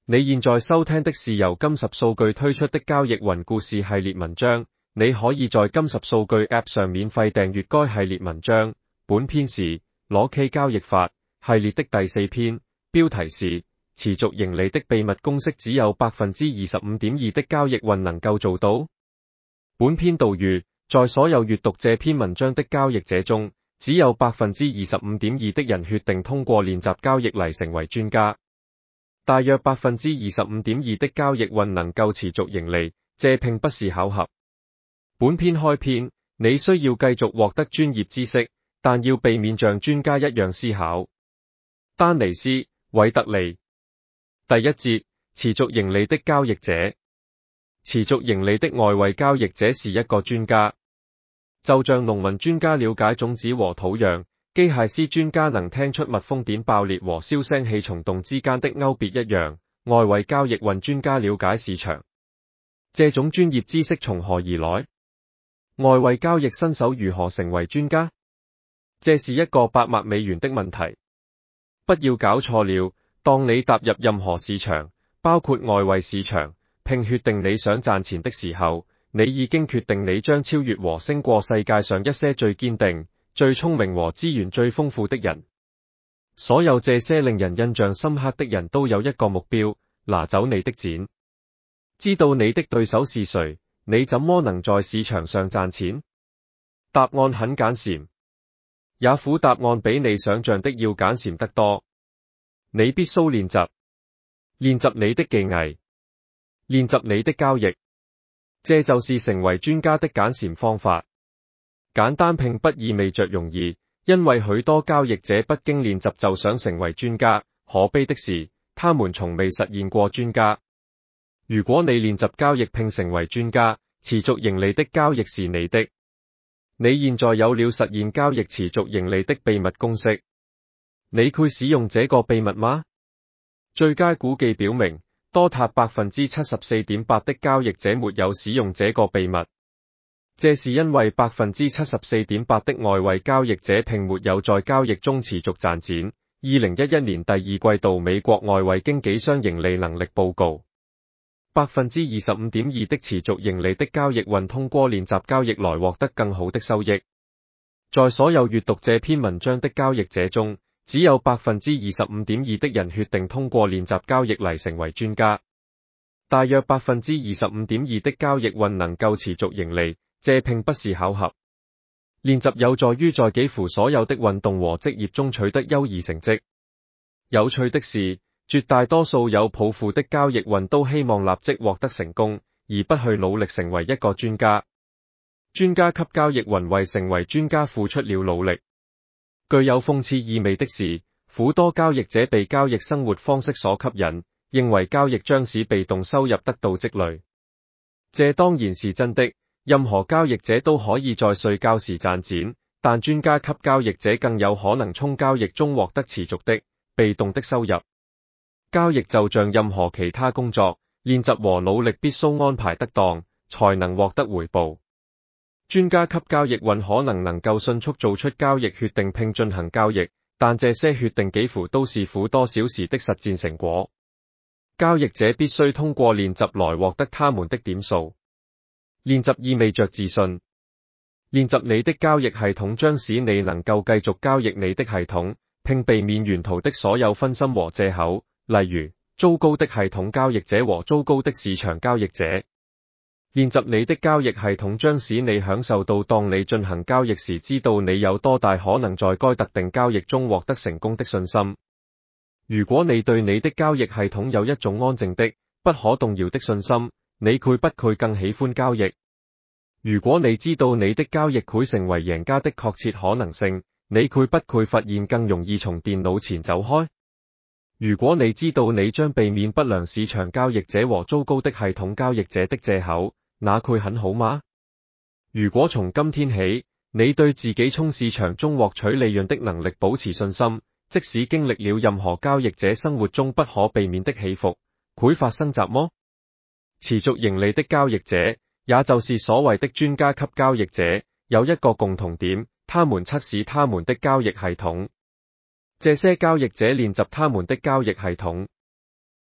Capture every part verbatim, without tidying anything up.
你現在收聽的是由金十數據推出的交易雲故事系列文章，你可以在金十數據 App 上免費訂閱該系列文章。本篇是裸 K 交易法系列的第四篇，標題是持續盈利的秘密公式，只有 百分之二十五點二 的交易雲能夠做到。本篇導語，在所有閱讀這篇文章的交易者中，只有 百分之二十五點二 的人決定通過練習交易嚟成為專家。大約 百分之二十五點二 的交易雲能夠持續盈利，這並不是巧合。本篇開篇，你需要繼續獲得專業知識，但要避免像專家一樣思考。丹尼斯·韋特利。第一節，持續盈利的交易者。持續盈利的外圍交易者是一個專家。就像農民專家了解種子和土壤，機械師專家能聽出蜜蜂點爆裂和燒聲氣蟲洞之間的勾別一樣，外圍交易雲專家了解市場。這種專業知識從何而來？外圍交易新手如何成為專家？這是一個百萬美元的問題。不要搞錯了，當你踏入任何市場，包括外圍市場，並決定你想賺錢的時候，你已經決定你將超越和勝過世界上一些最堅定、最聰明和資源最豐富的人。所有這些令人印象深刻的人都有一個目標：拿走你的錢。知道你的對手是誰，你怎麼能在市場上賺錢？答案很簡單，也苦答案比你想象的要簡單得多。你必須練習，練習你的技藝，練習你的交易。這就是成為專家的簡單方法。簡單並不意味着容易，因為許多交易者不經練習就想成為專家。可悲的是，他們從未實現過專家。如果你練習交易並成為專家，持續盈利的交易是你的。你現在有了實現交易持續盈利的秘密公式。你會使用這個秘密嗎？最佳估計表明，多達 百分之七十四點八 的交易者沒有使用這個秘密。這是因為 百分之七十四點八 的外圍交易者並沒有在交易中持續賺錢。二零一一年第二季度美國外圍經紀商盈利能力報告， 百分之二十五點二 的持續盈利的交易雲通過練習交易來獲得更好的收益。在所有閱讀這篇文章的交易者中，只有 百分之二十五點二 的人決定通過練習交易嚟成為專家。大約 百分之二十五點二 的交易雲能夠持續盈利，這並不是巧合。練習有助於在幾乎所有的運動和職業中取得優異成績。有趣的是，絕大多數有抱負的交易雲都希望立即獲得成功，而不去努力成為一個專家。專家級交易雲為成為專家付出了努力。具有諷刺意味的是，許多交易者被交易生活方式所吸引，認為交易將使被動收入得到積累。這當然是真的，任何交易者都可以在睡覺時賺錢，但專家級交易者更有可能從交易中獲得持續的、被動的收入。交易就像任何其他工作，練習和努力必須安排得當，才能獲得回報。專家級交易雲可能能夠迅速做出交易決定並進行交易，但這些決定幾乎都是苦多小時的實戰成果。交易者必須通過練習來獲得他們的點數。練習意味着自信。練習你的交易系統將使你能夠繼續交易你的系統，並避免沿途的所有分心和借口，例如糟糕的系統交易者和糟糕的市場交易者。練習你的交易系統將使你享受到當你進行交易時知道你有多大可能在該特定交易中獲得成功的信心。如果你對你的交易系統有一種安靜的、不可動搖的信心，你會不會更喜歡交易？如果你知道你的交易會成為贏家的確切可能性，你會不會發現更容易從電腦前走開？如果你知道你將避免不良市場交易者和糟糕的系統交易者的借口，那會很好嗎？如果從今天起，你對自己從市場中獲取利潤的能力保持信心，即使經歷了任何交易者生活中不可避免的起伏，會發生什麼？持續盈利的交易者，也就是所謂的專家級交易者，有一個共同點，他們測試他們的交易系統。這些交易者練習他們的交易系統。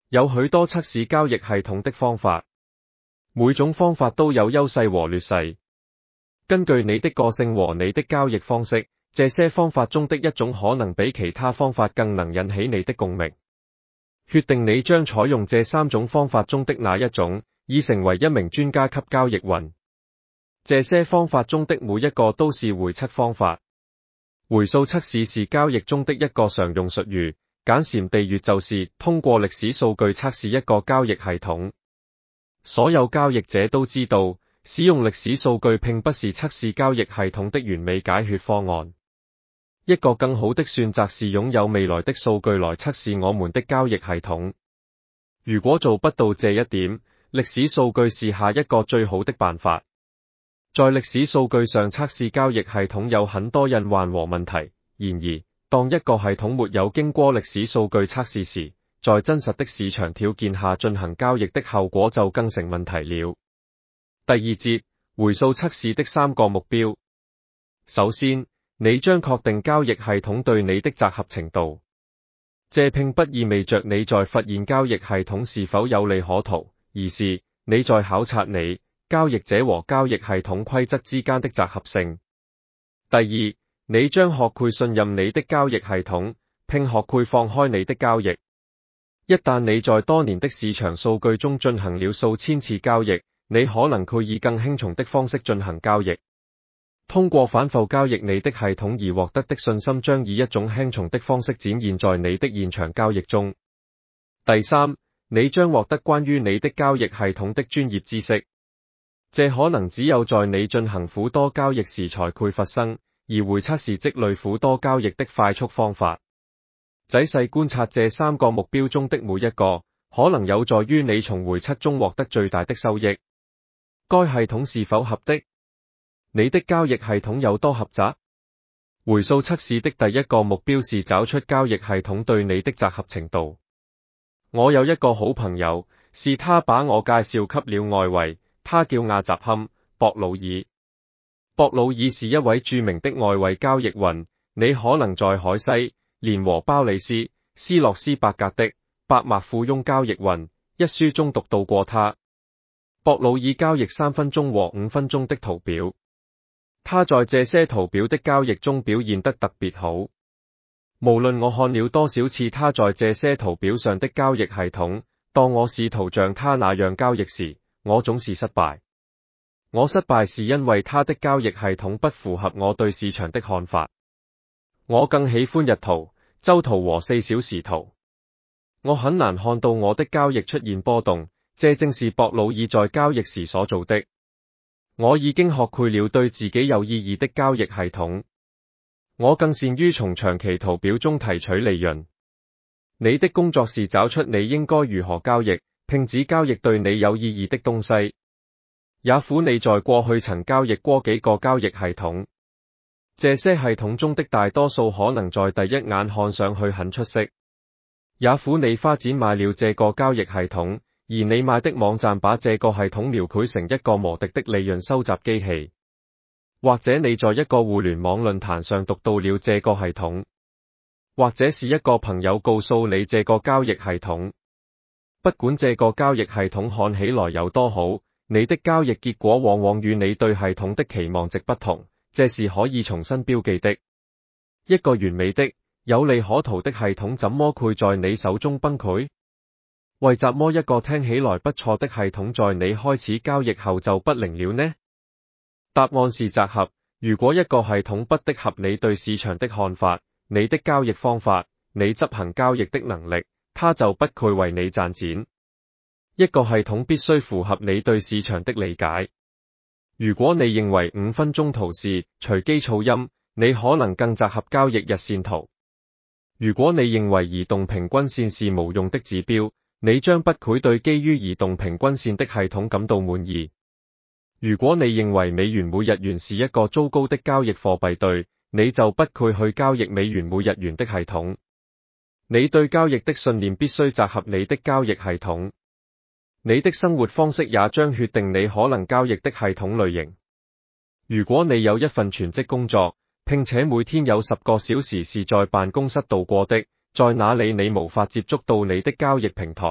有許多測試交易系統的方法，每種方法都有優勢和劣勢。根據你的個性和你的交易方式，這些方法中的一種可能比其他方法更能引起你的共鳴。決定你將採用這三種方法中的哪一種，以成為一名專家級交易員。這些方法中的每一個都是回測方法。回數測試是交易中的一個常用術語，簡單地說就是通過歷史數據測試一個交易系統。所有交易者都知道，使用歷史數據並不是測試交易系統的完美解決方案。一個更好的選擇是擁有未來的數據來測試我們的交易系統。如果做不到這一點，歷史數據是下一個最好的辦法。在歷史數據上測試交易系統有很多隱患和問題，然而，當一個系統沒有經過歷史數據測試時，在真實的市場條件下進行交易的後果就更成問題了。第二節，回數測試的三個目標。首先，你將確定交易系統對你的集合程度。這並不意味着你在發現交易系統是否有利可圖，而是你在考察你交易者和交易系統規則之間的集合性。第二，你將學會信任你的交易系統，並學會放開你的交易。一旦你在多年的市場數據中進行了數千次交易，你可能會以更輕鬆的方式進行交易。通過反覆交易你的系統而獲得的信心將以一種輕鬆的方式展現在你的現場交易中。第三，你將獲得關於你的交易系統的專業知識。這可能只有在你進行許多交易時才會發生，而回測是積累許多交易的快速方法。仔細觀察這三個目標中的每一個，可能有助於你從回測中獲得最大的收益。該系統是否合的？你的交易系統有多狹窄？回數測試的第一個目標是找出交易系統對你的集合程度。我有一個好朋友，是他把我介紹給了外圍，他叫亞扎坎·博魯爾。博魯爾是一位著名的外圍交易員，你可能在海西、連和鮑里斯、斯洛斯伯格的《百萬富翁交易員》一書中讀到過他。博魯爾交易三分鐘和五分鐘的圖表。他在這些圖表的交易中表現得特別好。無論我看了多少次他在這些圖表上的交易系統，當我試圖像他那樣交易時，我總是失敗。我失敗是因為他的交易系統不符合我對市場的看法。我更喜歡日圖、週圖和四小時圖。我很難看到我的交易出現波動，這正是博魯爾在交易時所做的。我已經學會了對自己有意義的交易系統。我更善於從長期圖表中提取利潤。你的工作是找出你應該如何交易，並只交易對你有意義的東西。也許你在過去曾交易過幾個交易系統，這些系統中的大多數可能在第一眼看上去很出色。也許你花錢買了這個交易系統，而你買的網站把這個系統描繪成一個無敵的利潤收集機器，或者你在一個互聯網論壇上讀到了這個系統，或者是一個朋友告訴你這個交易系統。不管這個交易系統看起來有多好，你的交易結果往往與你對系統的期望值不同，這是可以重新標記的。一個完美的、有利可圖的系統怎麼會在你手中崩潰？為什麼一個聽起來不錯的系統在你開始交易後就不靈了呢？答案是集合。如果一個系統不適合你對市場的看法、你的交易方法、你執行交易的能力，它就不配為你賺錢。一個系統必須符合你對市場的理解。如果你認為五分鐘圖是隨機噪音，你可能更適合交易日線圖。如果你認為移動平均線是無用的指標，你將不會對基於移動平均線的系統感到滿意。如果你認為美元每日元是一個糟糕的交易貨幣對，你就不會去交易美元每日元的系統。你對交易的信念必須集合你的交易系統。你的生活方式也將決定你可能交易的系統類型。如果你有一份全職工作，並且每天有十個小時是在辦公室度過的，在那裡你無法接觸到你的交易平台，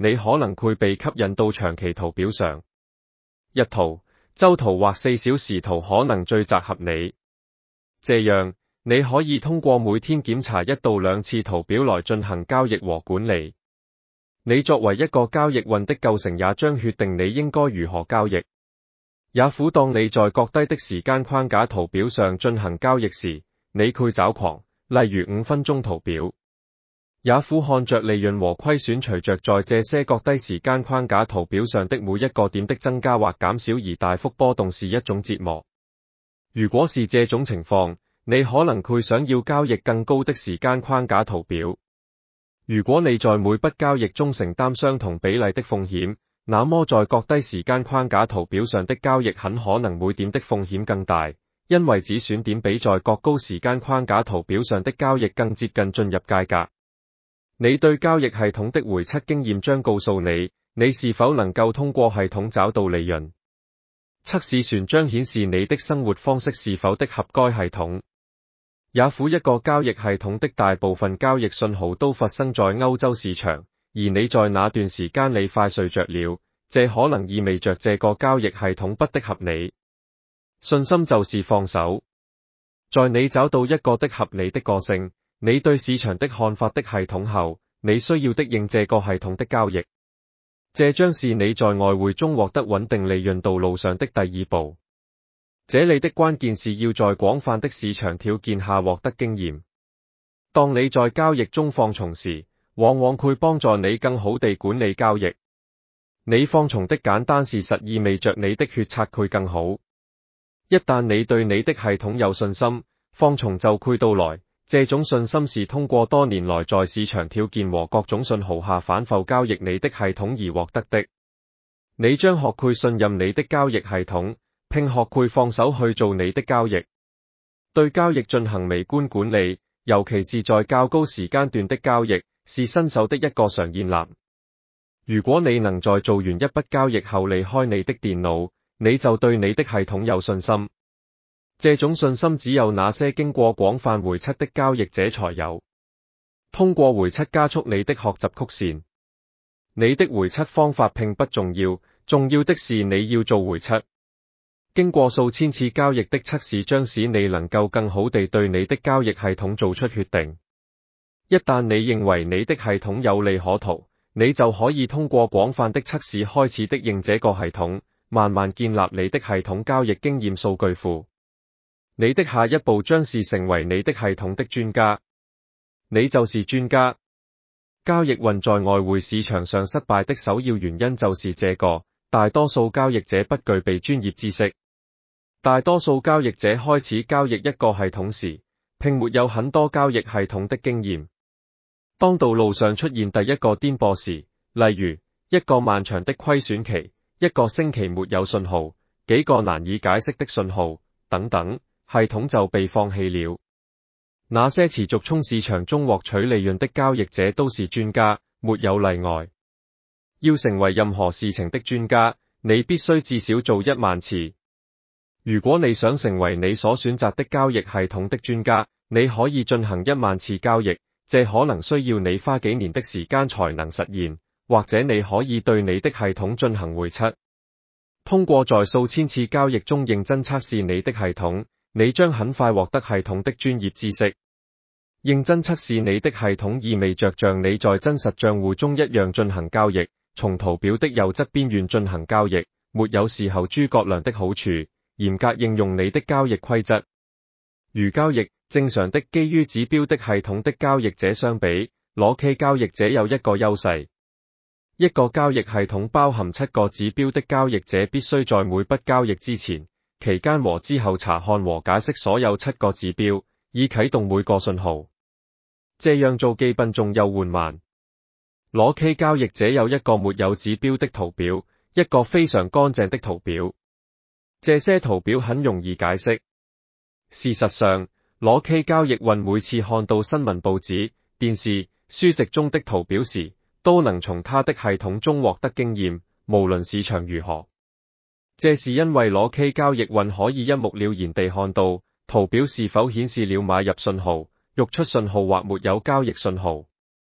你可能會被吸引到長期圖表上。日圖、週圖或四小時圖可能最適合你。這樣，你可以通過每天檢查一到兩次圖表來進行交易和管理。你作為一個交易運的構成也將決定你應該如何交易。也苦當你在較低的時間框架圖表上進行交易時，你會找狂，例如五分鐘圖表。也苦看着利潤和虧損隨着在這些較低時間框架圖表上的每一個點的增加或減少而大幅波動是一種折磨。如果是這種情況，你可能會想要交易更高的時間框架圖表。如果你在每筆交易中承擔相同比例的風險，那麼在較低時間框架圖表上的交易很可能每點的風險更大，因為止損點比在較高時間框架圖表上的交易更接近進入界格。你對交易系統的回測經驗將告訴你，你是否能夠通過系統找到利潤。測試船將顯示你的生活方式是否適合該系統。也苦一個交易系統的大部分交易信號都發生在歐洲市場，而你在那段時間你快睡着了，這可能意味着這個交易系統不適合你。信心就是放手。在你找到一個適合你的個性，你對市場的看法的系統後，你需要適應這個系統的交易。這將是你在外匯中獲得穩定利潤道路上的第二步。這裡的關鍵是要在廣泛的市場條件下獲得經驗。當你在交易中放鬆時，往往會幫助你更好地管理交易。你放鬆的簡單事實意味着你的決策會更好。一旦你對你的系統有信心，放鬆就會到來。這種信心是通過多年來在市場條件和各種信號下反覆交易你的系統而獲得的。你將學會信任你的交易系統，並學會放手去做你的交易。對交易進行微觀管理，尤其是在較高時間段的交易，是新手的一個常見難。如果你能在做完一筆交易後離開你的電腦，你就對你的系統有信心。這種信心只有那些經過廣泛回測的交易者才有。通過回測加速你的學習曲線。你的回測方法並不重要，重要的是你要做回測。經過數千次交易的測試將使你能夠更好地對你的交易系統做出決定。一旦你認為你的系統有利可圖，你就可以通過廣泛的測試開始適應這個系統，慢慢建立你的系統交易經驗數據庫。你的下一步將是成為你的系統的專家。你就是專家。交易運在外匯市場上失敗的首要原因就是這個，大多數交易者不具備專業知識。大多數交易者開始交易一個系統時，並沒有很多交易系統的經驗。當道路上出現第一個顛簸時，例如一個漫長的虧損期，一個星期沒有信號，幾個難以解釋的信號，等等，系統就被放棄了。那些持續從市場中獲取利潤的交易者都是專家，沒有例外。要成為任何事情的專家，你必須至少做一萬次。如果你想成為你所選擇的交易系統的專家，你可以進行一萬次交易，這可能需要你花幾年的時間才能實現，或者你可以對你的系統進行回測。通過在數千次交易中認真測試你的系統，你將很快獲得系統的專業知識。認真測試你的系統意味着像你在真實賬戶中一樣進行交易，從圖表的右側邊緣進行交易，沒有事後諸葛亮的好處。嚴格應用你的交易規則。如交易正常的基於指標的系統的交易者相比，裸 K 交易者有一個優勢。一個交易系統包含七個指標的交易者必須在每筆交易之前、期間和之後查看和解釋所有七個指標，以啟動每個信號。這樣做既笨重又緩慢。裸 K 交易者有一個沒有指標的圖表，一個非常乾淨的圖表。這些圖表很容易解釋。事實上，裸 K 交易運每次看到新聞報紙、電視、書籍中的圖表時，都能從他的系統中獲得經驗，無論市場如何。這是因為裸 K 交易運可以一目了然地看到圖表是否顯示了買入信號、溢出信號或沒有交易信號。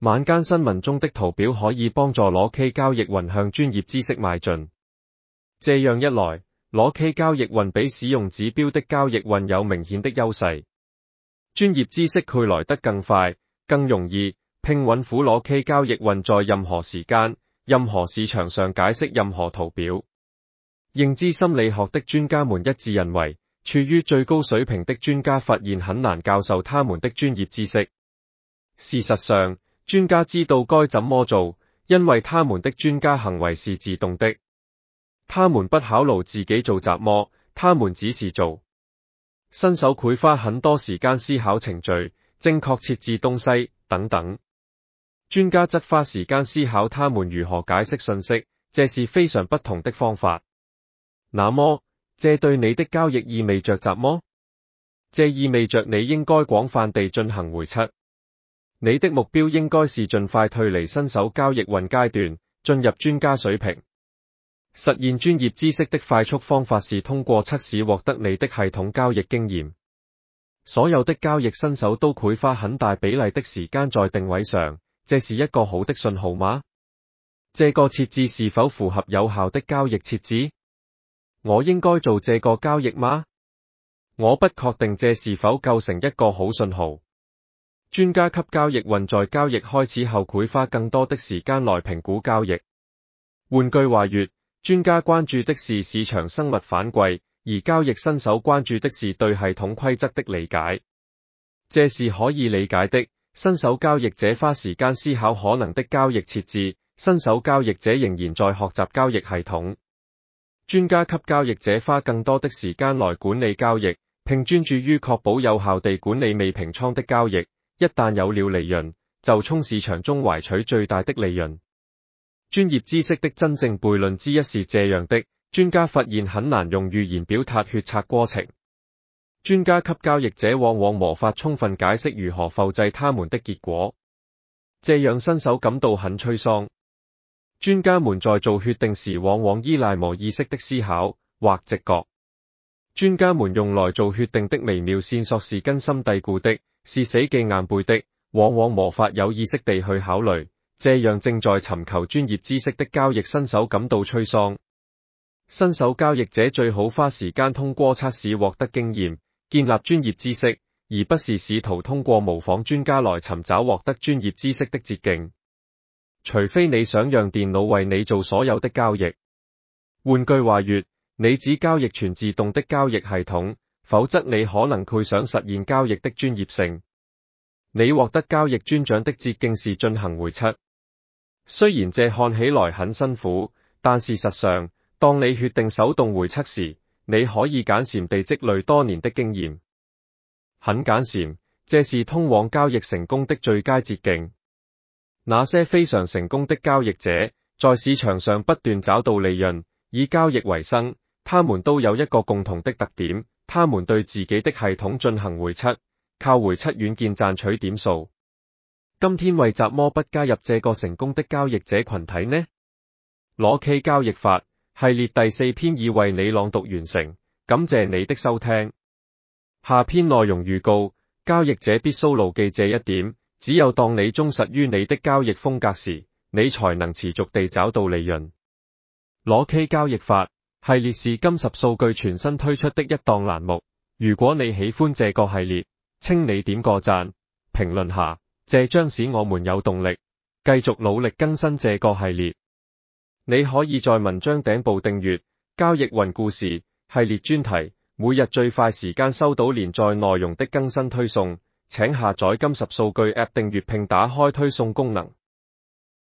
晚間新聞中的圖表可以幫助裸 K 交易雲向專業知識邁進。這樣一來，裸 K 交易雲比使用指標的交易雲有明顯的優勢。專業知識佢來得更快、更容易，拼穩苦裸 K 交易雲在任何時間、任何市場上解釋任何圖表。認知心理學的專家們一致認為，處於最高水平的專家發現很難教授他們的專業知識。事實上，專家知道該怎麼做，因為他們的專家行為是自動的。他們不考慮自己做什麼，他們只是做。新手會花很多時間思考程序、正確設置東西等等。專家則花時間思考他們如何解釋信息，這是非常不同的方法。那麼，這對你的交易意味着什麼？這意味着你應該廣泛地進行回測。你的目標應該是盡快退離新手交易雲階段，進入專家水平。實現專業知識的快速方法是通過測試獲得你的系統交易經驗。所有的交易新手都會花很大比例的時間在定位上，這是一個好的信號嗎？這個設置是否符合有效的交易設置？我應該做這個交易嗎？我不確定這是否構成一個好信號。專家級交易雲在交易開始後會花更多的時間來評估交易。換句話說，專家關注的是市場生物反饋，而交易新手關注的是對系統規則的理解。這是可以理解的。新手交易者花時間思考可能的交易設置，新手交易者仍然在學習交易系統。專家級交易者花更多的時間來管理交易，並專注於確保有效地管理未平倉的交易。一旦有了利潤，就從市場中懷取最大的利潤。專業知識的真正悖論之一是這樣的：專家發現很難用語言表達決策過程。專家級交易者往往無法充分解釋如何複製他們的結果，這讓新手感到很沮喪。專家們在做決定時往往依賴無意識的思考或直覺。專家們用來做決定的微妙線索是根深蒂固的，是死記硬背的，往往無法有意識地去考慮，這讓正在尋求專業知識的交易新手感到沮喪。新手交易者最好花時間通過測試獲得經驗，建立專業知識，而不是試圖通過模仿專家來尋找獲得專業知識的捷徑。除非你想讓電腦為你做所有的交易。換句話說，你只交易全自動的交易系統，否則你可能會想實現交易的專業性。你獲得交易專長的捷徑是進行回測。雖然這看起來很辛苦，但事實上，當你決定手動回測時，你可以簡閃地積累多年的經驗。很簡閃，這是通往交易成功的最佳捷徑。那些非常成功的交易者，在市場上不斷找到利潤，以交易為生。他們都有一個共同的特點，他們對自己的系統進行回測，靠回測軟件賺取點數。今天為什麼不加入這個成功的交易者群體呢？裸 K 交易法系列第四篇已為你朗讀完成，感謝你的收聽。下篇內容預告：交易者必須牢記這一點，只有當你忠實於你的交易風格時，你才能持續地找到利潤。裸 K 交易法系列是金十數據全新推出的一檔欄目。如果你喜歡這個系列，請你點個讚，評論下，這將使我們有動力繼續努力更新這個系列。你可以在文章頂部訂閱交易雲故事系列專題，每日最快時間收到連載內容的更新推送。請下載金十數據 App 訂閱並打開推送功能。